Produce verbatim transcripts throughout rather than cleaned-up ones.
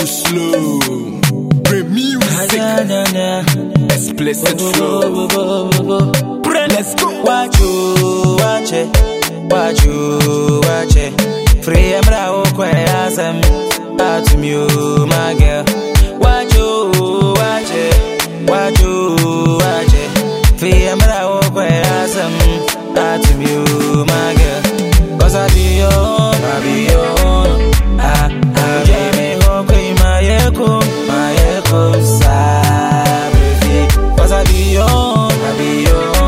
too slow. Bring music. Explicit flow. Let's go. Watch you, watch it, watch you, watch it. Free emra okwe asem, atum you, my girl. Watch you, watch it, watch you, watch it. Free emra okwe asem, atum you, my girl. Cause I be your own, I be your own. Ah, ah, Jamie, okwe my echo, my echo, sabi. Cause I be your own, I be your own.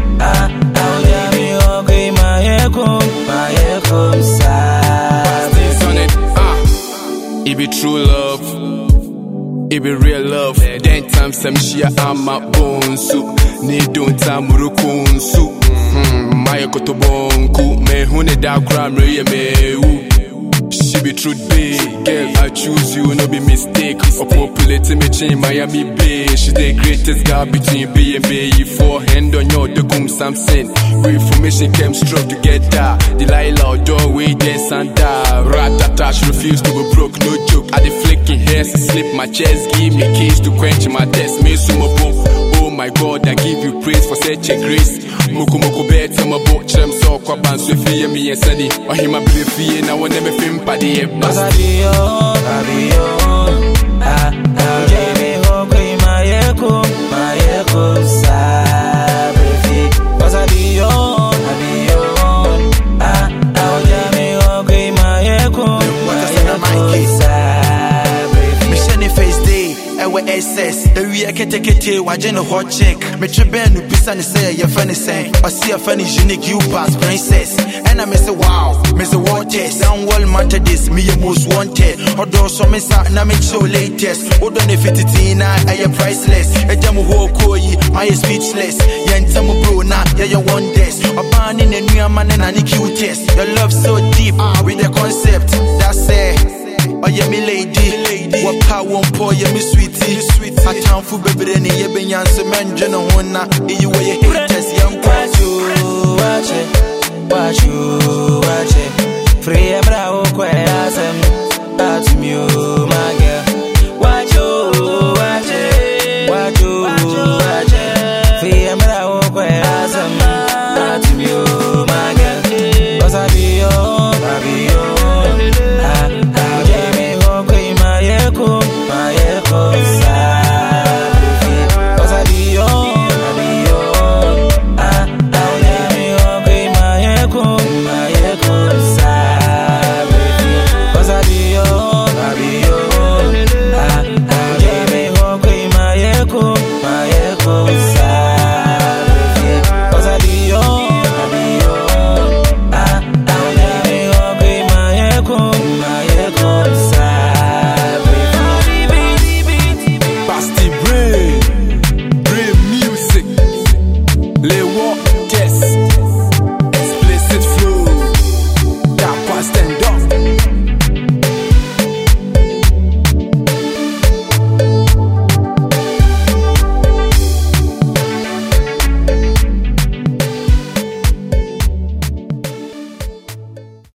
It be true love, it be real love. Then time some share I'm my bones soup. Need don't time murukun soup. Hmm, my kotobonku me hune da kram re me. She be truth be girl, I choose you, no be mistake. Or populate me chain Miami Bay. She the greatest girl between B and B. For hand on your dokum something. Information came strong together. Delilah doorway dance and da. Ratata, she refused to be broke, no joke. I the flicking hairs, slip my chest, give me keys to quench my test. Me sumo oh my God, I give you praise for such a grace. Moko moko bet my boat chem so kwa ban so fie me yesadi. O hima briefie na wona me fim pade e bas. I be your own, I be your own. Ah, ah, Jamie hokwe my echo, my echo sabi. Cause I be your own, I be your own. Ah, ah, Jamie hokwe my echo, my echo sabi. Me shine face day, ewe S S. Ewi ekete kete waje no hot check. Me trebe no bisa ne say ye funny say. I see a funny unique you pass princess. And I me say wow, me say what test. Down wall matter this, me a most wanted. Odo so me sa na me show latest. Odo ne fifty na I am priceless. E jamu ho koyi, I speechless. Yen tamu bro na yeah you want this. Oban in a new man and any cutest. Your love so deep, ah with the concept. That's it. Oh yeah, me lady, what power won't pour you, me sweetie, sweetie. I can't fool baby, any ye be yancy man, Jenna Wana, you way you hate us, young watch you, watch it, watch you, watch it. Free emra okwe asem, atum you.